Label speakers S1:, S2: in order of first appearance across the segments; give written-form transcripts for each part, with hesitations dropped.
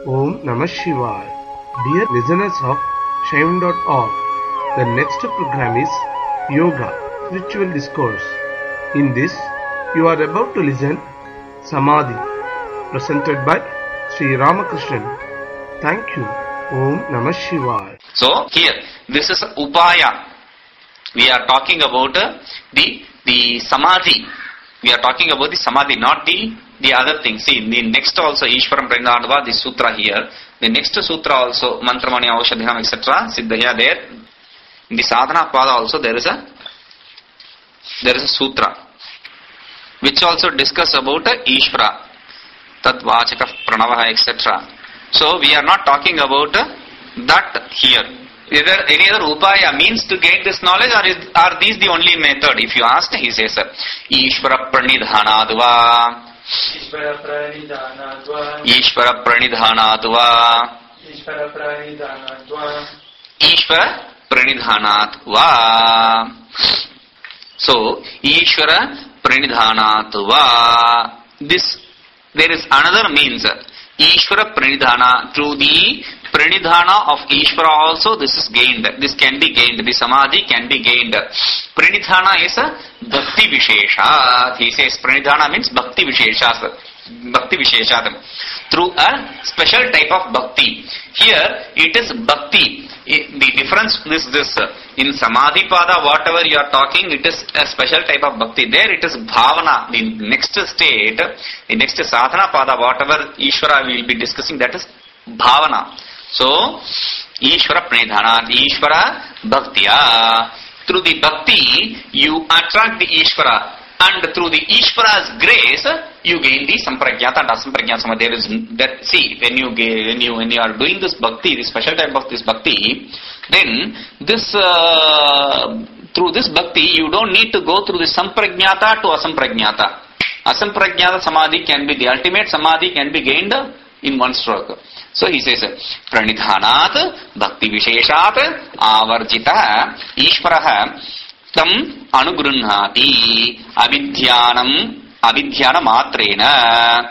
S1: Om Namah Shivaya. Dear listeners of Shaivan.org, the next program is Yoga, Spiritual Discourse. In this, you are about to listen Samadhi, presented by Sri Ramakrishnan. Thank you. Om Namah Shivaya.
S2: So, here, this is Upaya. We are talking about the Samadhi. We are talking about the Samadhi, not the other thing. See, in the next also, Ishwaram Pranidhanatva, the sutra here. The next sutra also, Mantramani Avashadhinam, etc. Siddhaya there. In the Sadhana Pada also, there is a sutra, which also discuss about Ishvara, Tatvachaka Pranavaha, etc. So, we are not talking about that here. Either any other upaya means to gain this knowledge, or are these the only method? If you ask, he says, Ishvara Pranidhanatva. Ishvara Pranidhanatva. Ishvara Pranidhanatva. So, Ishvara Pranidhanatva. This, there is another means. Ishvara Pranidhana, through the Pranidhana of Ishvara also this is gained. This can be gained. The Samadhi can be gained. Pranidhana is a Bhakti Vishesha. He says Pranidhana means Bhakti Vishesha. Bhakti Vishesha. Through a special type of Bhakti. Here it is Bhakti. The difference is this. In Samadhi Pada, whatever you are talking, it is a special type of Bhakti. There it is Bhavana. The next state, the next Sadhana Pada, whatever Ishvara we will be discussing, that is Bhavana. So, Ishvara Pranidhana, Ishvara Bhaktiya. Through the Bhakti, you attract the Ishvara. And through the Ishvara's grace, you gain the Sampragyata and Asampragyata Samadhi. There is that. See, when you are doing this Bhakti, this special type of this Bhakti, then this through this Bhakti, you don't need to go through the Sampragyata to Asampragyata. Asampragyata Samadhi can be the ultimate Samadhi, can be gained in one stroke. So he says, Pranidhanat, Bhakti Visheshat, Avarjita, Ishvaraha, Tam Anugrunhati, Abhidhyana Matrena,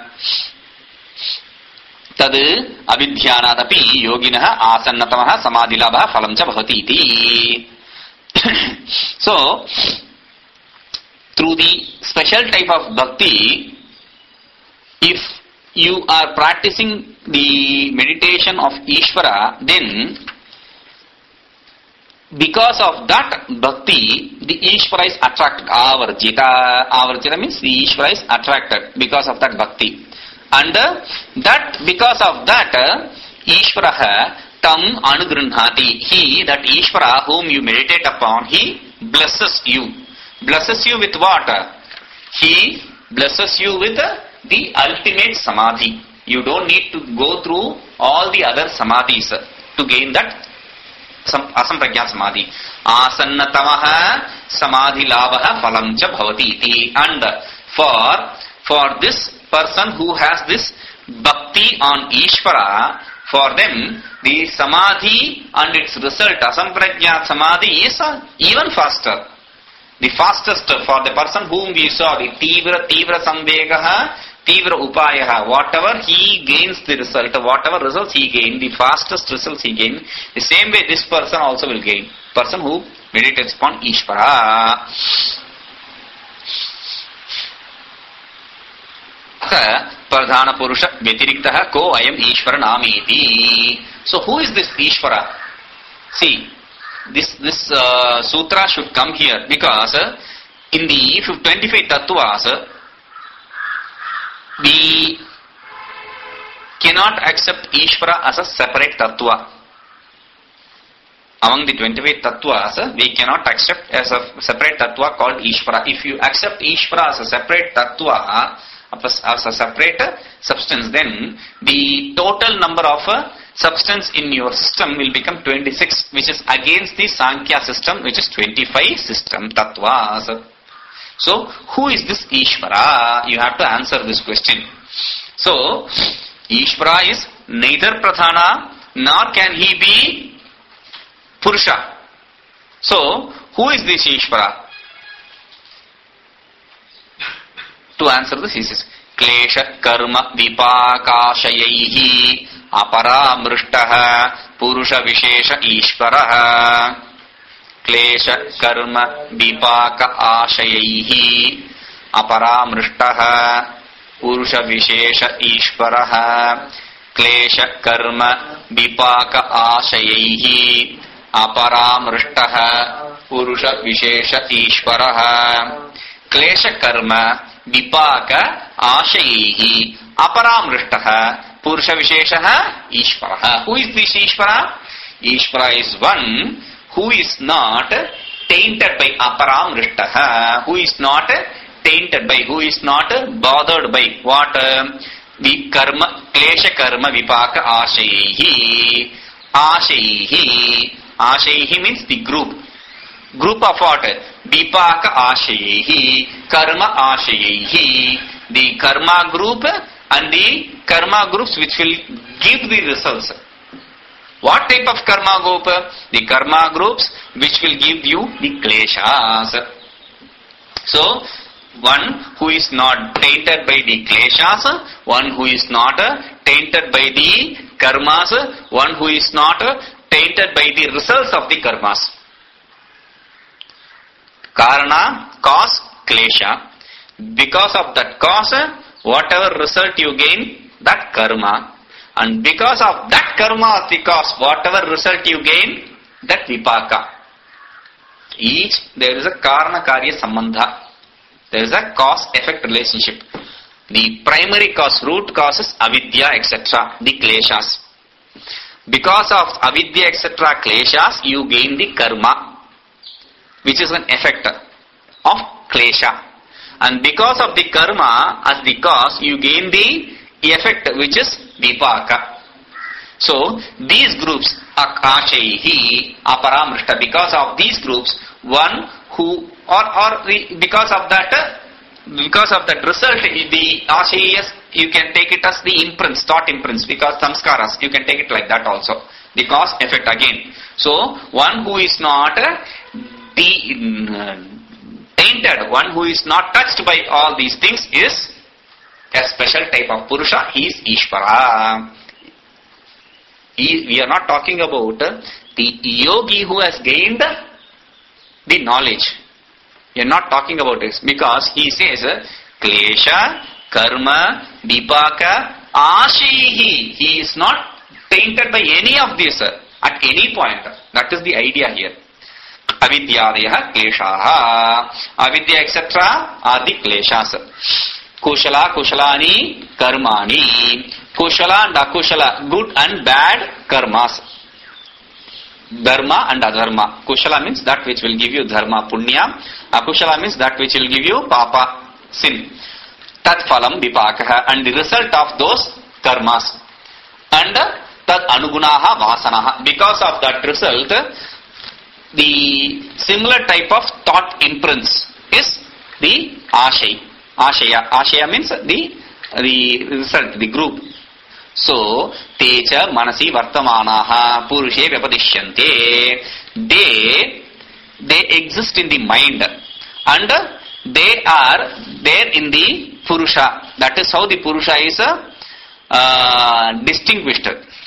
S2: Tad Abhidhyanadapi, Yoginaha, Asannatamaha, Samadhilabha, Phalamcha Bhavatiti. So, through the special type of Bhakti, if you are practicing the meditation of Ishvara, then because of that Bhakti, the Ishvara is attracted. Avarjita means the Ishvara is attracted because of that Bhakti. And that because of that, Ishvara tam anugrunhati. He, that Ishvara whom you meditate upon, he blesses you. Blesses you with what? He blesses you with the ultimate Samadhi. You don't need to go through all the other Samadhis to gain that Asampragyat Samadhi. Asannatamaha Samadhi Lavaha Phalamcha Bhavati iti. And for this person who has this Bhakti on Ishvara, for them the Samadhi and its result Asampragyat Samadhi is even faster. The fastest for the person whom we saw, the Tivra Samvegaha, Tivra Upayaha, whatever he gains the result, whatever results he gains, the fastest results he gains, the same way this person also will gain. Person who meditates upon Ishvara. Pradhana Purusha Vyatiriktaha Ko Ayam Ishvara Namiti. So who is this Ishvara? See, this sutra should come here because in the 25 tattvas we cannot accept Ishvara as a separate tattva. Among the 25 tattvas, we cannot accept as a separate tattva called Ishvara. If you accept Ishvara as a separate tattva, as a separate substance, then the total number of substance in your system will become 26, which is against the Sankhya system, which is 25 system tattvas. So, who is this Ishvara? You have to answer this question. So, Ishvara is neither Pradhana nor can he be Purusha. So, who is this Ishvara? To answer this, he says, Klesha Karma Vipakashayaihi Aparamrishtaha Purusha Vishesha Ishvaraha Klesha Karma Vipaka Ashayaihi Aparamrishtaha Purusha Vishesha Ishvaraha Klesha Karma Vipaka Ashayaihi Aparamrishtaha Purusha Vishesha Ishvaraha Klesha Karma Vipaka Ashayaihi Aparamrishtaha Purusha Vishesha Ishvaraha. Who is this Ishvara? Ishvara is one who is not tainted by Aparamrishtaha, who is not tainted by, who is not bothered by what? The karma, klesha karma vipaka ashayhi. Ashayhi. Ashayhi means the group. Group of what? Vipaka ashayhi. Karma ashayhi. The karma group and the karma groups which will give the results. What type of karma group? The karma groups which will give you the kleshas. So, one who is not tainted by the kleshas, one who is not tainted by the karmas, one who is not tainted by the results of the karmas. Karana, cause, klesha. Because of that cause, whatever result you gain, that karma. And because of that karma of the cause, whatever result you gain, that vipaka. Each, there is a karana karya sambandha. There is a cause-effect relationship. The primary cause, root causes, avidya, etc. The kleshas. Because of avidya, etc. kleshas, you gain the karma, which is an effect of klesha. And because of the karma as the cause, you gain the effect which is vipaka. So, these groups, akashaihi, aparamrishta, because of these groups, one who, because of that result, the ashayas, you can take it as the imprints, thought imprints, because samskaras, you can take it like that also. The cause effect again. So, one who is not tainted, one who is not touched by all these things is a special type of Purusha. He is Ishvara. We are not talking about the yogi who has gained the knowledge. We are not talking about this because he says Klesha, Karma, Vipaka, Ashihi. He is not tainted by any of this at any point. That is the idea here. Avidyadeha kleshaha. Avidya etc. are the kleshas. Kushala, kushalani, karmani. Kushala and akushala, good and bad karmas. Dharma and adharma. Kushala means that which will give you dharma, punya. Akushala means that which will give you papa, sin. Tat phalam vipakaha, and the result of those karmas. And tat anugunaha vasanaha. Because of that result, the similar type of thought imprints is the ashaya. Ashaya means the result, the group. So, techa manasi vartamanaha purushe vyapadishyante. They exist in the mind and they are there in the Purusha. That is how the Purusha is distinguished.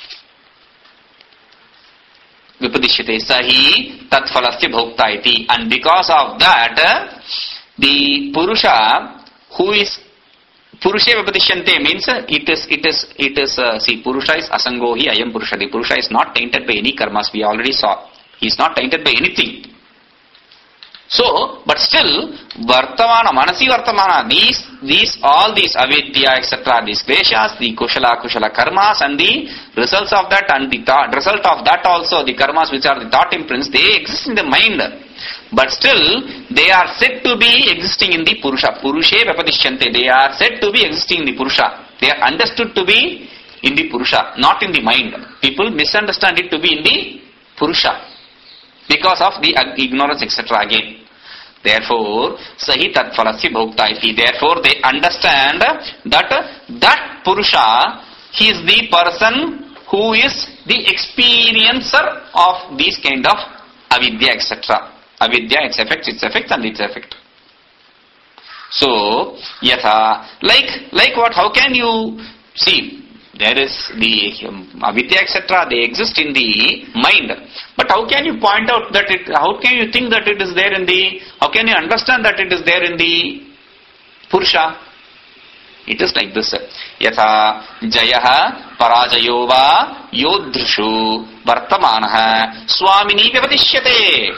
S2: Vipadishyate sahi tatphalasya bhokta iti. And because of that, the Purusha who is Purusha Vipadishyante means it is see, Purusha is asangohi ayam Purusha. The Purusha is not tainted by any karmas. We already saw. He is not tainted by anything. So, but still, Vartamana, Manasi Vartamana, all these avidya, etc., these kleshas, the kushala karmas, and the results of that, and the result of that also, the karmas which are the thought imprints, they exist in the mind. But still, they are said to be existing in the Purusha. Purushe Vapadishyante. They are said to be existing in the Purusha. They are understood to be in the Purusha, not in the mind. People misunderstand it to be in the Purusha because of the ignorance, etc. again. Therefore, sahi tat phalasya bhokta iti. Therefore, they understand that Purusha, he is the person who is the experiencer of these kind of avidya, etc. Avidya, its effect, and its effect. So, yatha, like what? How can you see? There is the avidya, etc. They exist in the mind. But how can you point out that how can you think that it is there in the, how can you understand that it is there in the Purusha? It is like this. Yatha jayaha parajayo va yodrishu vartamanaha swamini vyavatishyate.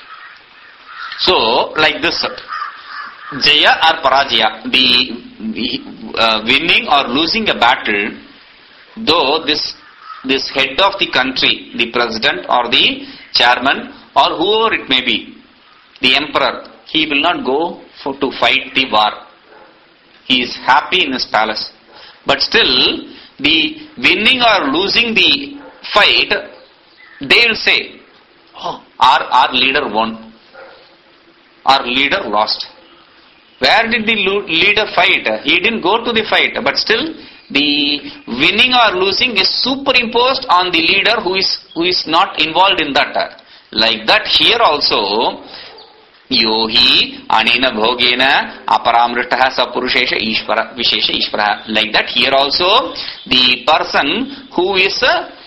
S2: So, like this. Jaya or parajaya, the winning or losing a battle, though this head of the country, the president or the chairman or whoever it may be, the emperor, he will not go to fight the war. He is happy in his palace. But still, the winning or losing the fight, they will say, oh, our leader won. Our leader lost. Where did the leader fight? He didn't go to the fight. But still, the winning or losing is superimposed on the leader who is not involved in that. Like that here also, yohi anena bhogena aparamritaha sapurushesha ishvara vishesha ishvara. Like that here also, the person who is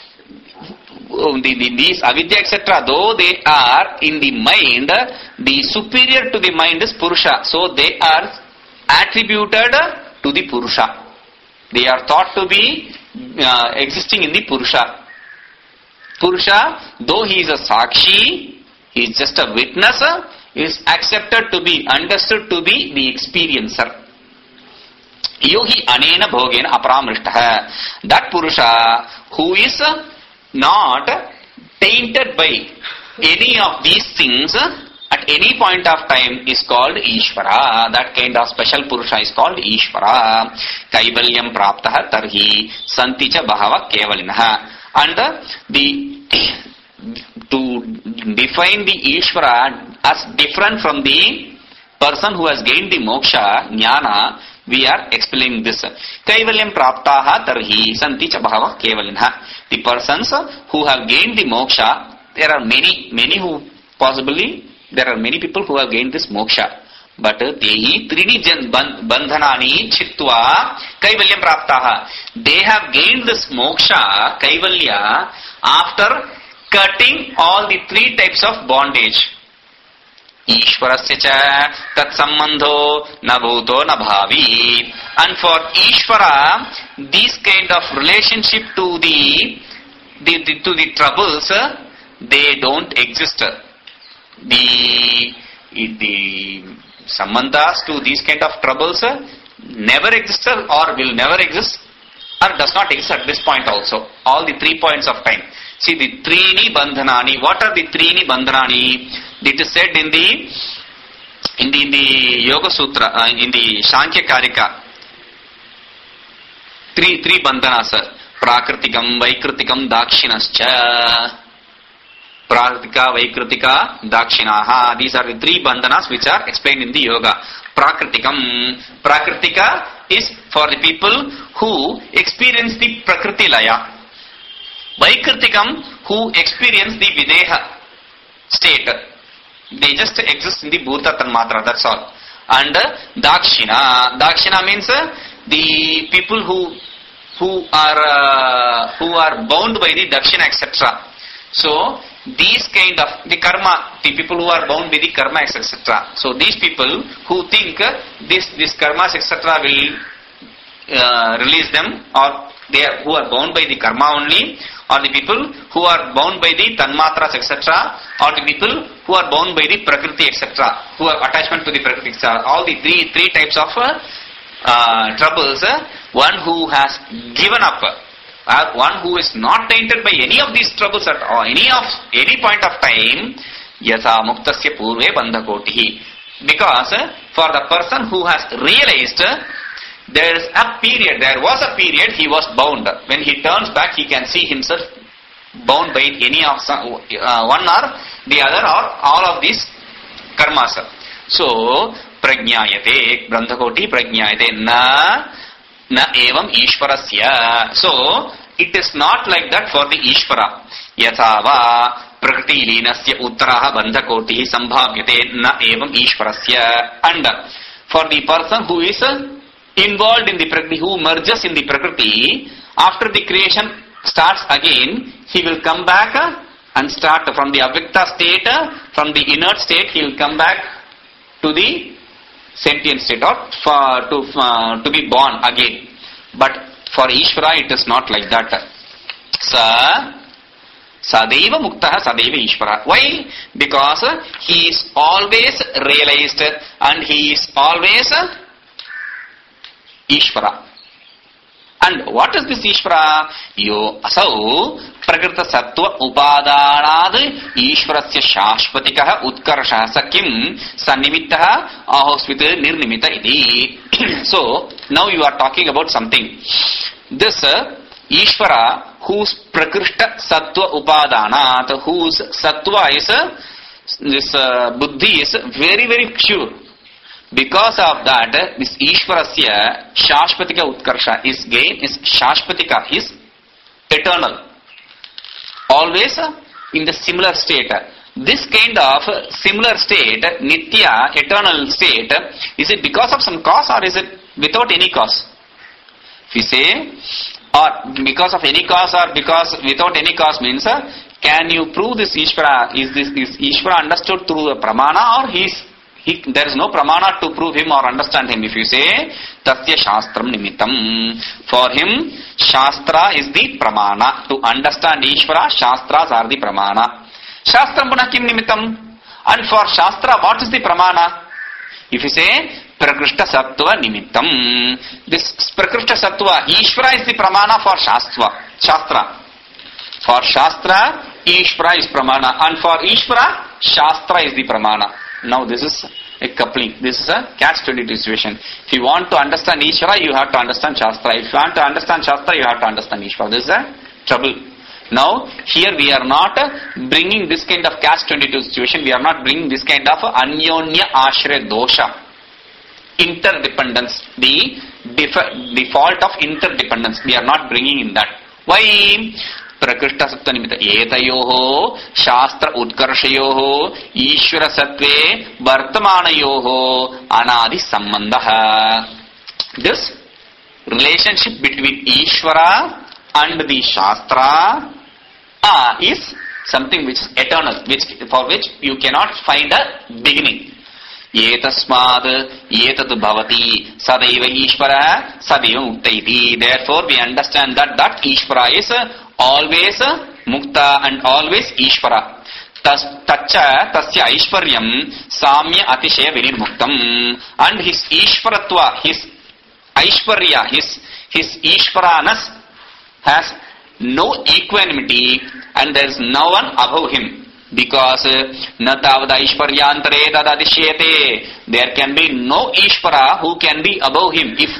S2: these avidya, etc., though they are in the mind, the superior to the mind is Purusha. So they are attributed to the Purusha. They are thought to be existing in the Purusha. Purusha, though he is a Sakshi, he is just a witness, is accepted to be, understood to be the experiencer. Yohi anena bhogena aparamrishtaha. That Purusha who is not tainted by any of these things at any point of time is called Ishvara. That kind of special Purusha is called Ishvara. Kaivalyam praptaha tarhi santicha bahava kevalinaha. And to define the Ishvara as different from the person who has gained the moksha, jnana, we are explaining this. Kaivalyam praptaha tarhi santicha bahava kevalinha. The persons who have gained the moksha, there are many who possibly, there are many people who have gained this moksha. But tehi trini bandhanani chitva kaivalyam praptaha. They have gained this moksha, kaivalya, after cutting all the three types of bondage. Ishvarasya cha tat sambandho na bhuto na bhavi. And for Ishvara, this kind of relationship to the troubles, they don't exist. The sambandhas to these kind of troubles never existed or will never exist or does not exist at this point also. All the 3 points of time. See the Trini Bandhanani. What are the Trini Bandhanani? It is said in the Yoga Sutra, in the Sankhya Karika. Three bandhanas. Prakritikam, Vaikritikam, Dakshinascha. Prakritika, Vaikritika, Dakshinaha. These are the 3 bandhanas which are explained in the Yoga. Prakritikam. Prakritika is for the people who experience the Prakriti Laya. Vaikritikam, who experience the Videha state. They just exist in the Bhuta Tanmatra, that's all. And Dakshina. Dakshina means the people who are bound by the Dakshina, etc. So these kind of the karma, the people who are bound by the karma, etc. So these people who think this karmas, etc. will release them, or who are bound by the karma only, or the people who are bound by the tanmatras, etc., or the people who are bound by the prakriti, etc., who have attachment to the prakriti, etc. All the three types of troubles. One who has given up, one who is not tainted by any of these troubles at all, any point of time, yasa muktasya purve bandhakotihi. Because for the person who has realized, there was a period he was bound. When he turns back, he can see himself bound by any of one or the other or all of these karmas. So, prajñāyate, Brandhakoti prajñāyate, na evam Ishvarasya. So, it is not like that for the Ishvara. Yathava prakriti linasya uttaraha bandhakotihi sambhavyate na evam Ishvarasya. And for the person who is involved in the Prakriti, who merges in the Prakriti, After the creation starts again, he will come back and start from the avyakta state, from the inert state, he will come back to the sentient state or to be born again. But for Ishvara it is not like that. Sadeva Muktaha Sadeva Ishvara. Why? Because he is always realized and he is always Ishvara. And what is this Ishvara? Yo asau prakrita sattva upadanad Ishvarasya shashvatikaha utkarshaha sakim sanimittaha ahosvit nirnimita iti. So, now you are talking about something. This Ishvara, whose prakrishta sattva upadanat, whose sattva is, this buddhi is very, very pure. Because of that, this Ishvarasya Shashvatika Utkarsha, his gain is Shashvatika, is eternal. Always in the similar state. This kind of similar state, Nitya, eternal state, is it because of some cause or is it without any cause? If you say, or because of any cause or because without any cause means, can you prove this Ishvara? Is Ishvara understood through the pramana or there is no pramana to prove him or understand him? If you say, Tasya Shastram Nimittam. For him, Shastra is the pramana. To understand Ishvara, Shastras are the pramana. Shastram Punakim Nimittam. And for Shastra, what is the pramana? If you say, Prakrishta Sattva Nimittam. This Prakrishta Sattva, Ishvara is the pramana for Shastra. For Shastra, Ishvara is pramana. And for Ishvara, Shastra is the pramana. Now this is a coupling. This is a catch-22 situation. If you want to understand Ishvara, you have to understand Shastra. If you want to understand Shastra, you have to understand Ishvara. This is a trouble. Now, here we are not bringing this kind of catch-22 situation. We are not bringing this kind of anyonya ashray dosha. Interdependence. The default of interdependence. We are not bringing in that. Why? Prakrishta Sattva Nimitta Etayoho Shastra Utkarshayoho Ishvara Sattve Vartamanayoho Anadi Sambandaha. This relationship between Ishvara and the Shastra is something which is eternal, for which you cannot find a beginning. Etasmad etat bhavati sadaiva Ishvara sadaiva mukta iti. Therefore we understand that Ishvara is always mukta and always Ishvara. Tacha tasya Aishvaryam samya atishaya virirmuktam. And his Ishvaratva, his Aishvarya, his Ishvaranas has no equanimity and there is no one above him. Because natavada Ishvaryantare tadadishyate, there can be no Ishvara who can be above him. If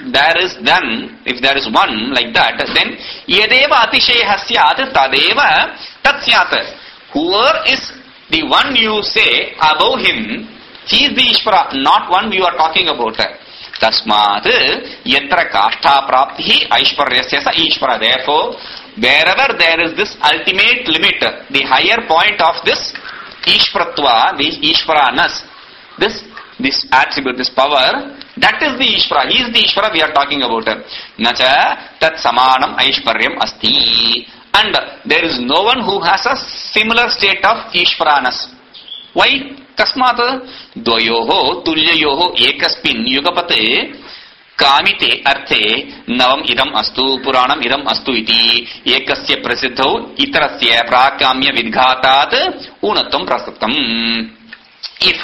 S2: there is one like that, then yadeva atishaya syat tadeva tatsyat. Whoever is the one you say above him, he is the Ishvara, not one you are talking about. Tasmat yatra kashtha prapti aishvaryasya sa Ishvara. Therefore, wherever there is this ultimate limit, the higher point of this Ishvaratva, the Ishvaranas, this attribute, this power, that is the Ishvara. He is the Ishvara we are talking about. Nacha tat samanam aishvaryam asti. And there is no one who has a similar state of Ishvaranas. Why? Kasmat dvayoho tulyayoho ekaspin yugapate kamite arte navam idam astu puranam idam astu iti ekasya prasiddho itarasya prakamya vidghatat unattam prasattam. If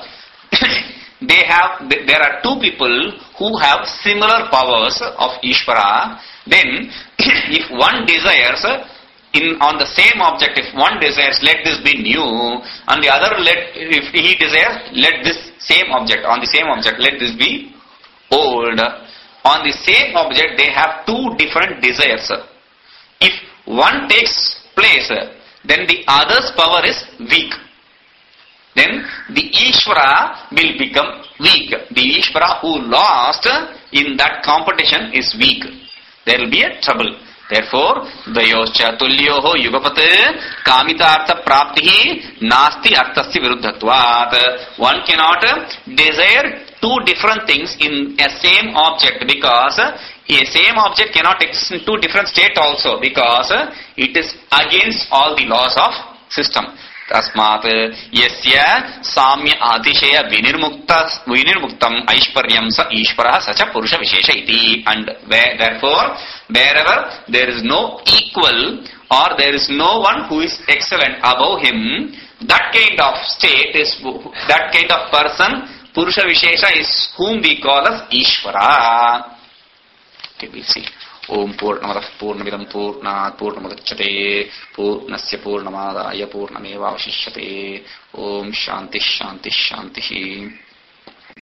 S2: there are two people who have similar powers of Ishvara, then if one desires on the same object, if one desires let this be new, and the other if he desires let this same object, on the same object let this be old. On the same object they have two different desires. If one takes place, then the other's power is weak. Then the Ishvara will become weak. The Ishvara who lost in that competition is weak. There will be a trouble. Therefore, dvayoscha tulyoho yugapate kamitartha praptihi nasti arthasya viruddhatvat. One cannot desire two different things in a same object, because A same object cannot exist in two different states also, because it is against all the laws of system. Tasmat yasya samya atishaya vinirmuktam aishparyam sa ishvara sacha purusha vishesha iti. And therefore, wherever there is no equal or there is no one who is excellent above him, that kind of state is, that kind of person, purusha vishesha, is whom we call as ishvara. Okay, we'll see. Om Purnamadah Purnamidam Purnat Purnamadachyate Purnasya Purnamadaya Purnameva Avashishyate. Om Shanti Shanti Shanti.